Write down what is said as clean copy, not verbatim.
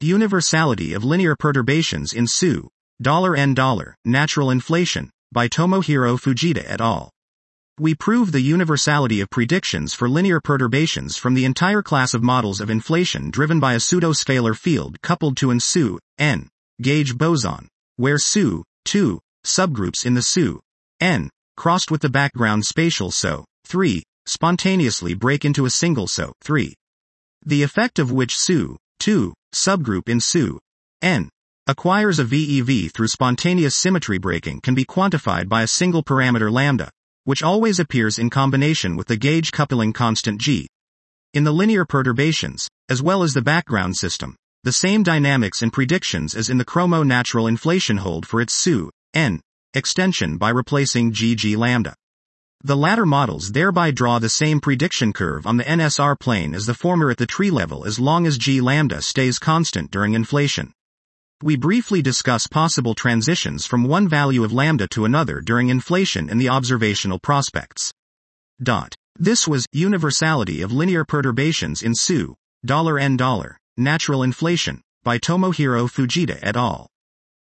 Universality of Linear Perturbations in SU, $N$, Natural Inflation, by Tomohiro Fujita et al. We prove the universality of predictions for linear perturbations from the entire class of models of inflation driven by a pseudo-scalar field coupled to an SU, N, gauge boson, where SU, two, subgroups in the SU, N, crossed with the background spatial SO, 3, spontaneously break into a single SO, 3. The effect of which SU, 2, subgroup in SU, N, acquires a VEV through spontaneous symmetry breaking can be quantified by a single parameter lambda, which always appears in combination with the gauge coupling constant G. In the linear perturbations, as well as the background system, the same dynamics and predictions as in the chromo natural inflation hold for its SU, N, extension by replacing GG lambda. The latter models thereby draw the same prediction curve on the NSR plane as the former at the tree level as long as G lambda stays constant during inflation. We briefly discuss possible transitions from one value of lambda to another during inflation in the observational prospects. This was Universality of Linear Perturbations in SU, $N$, Natural Inflation, by Tomohiro Fujita et al.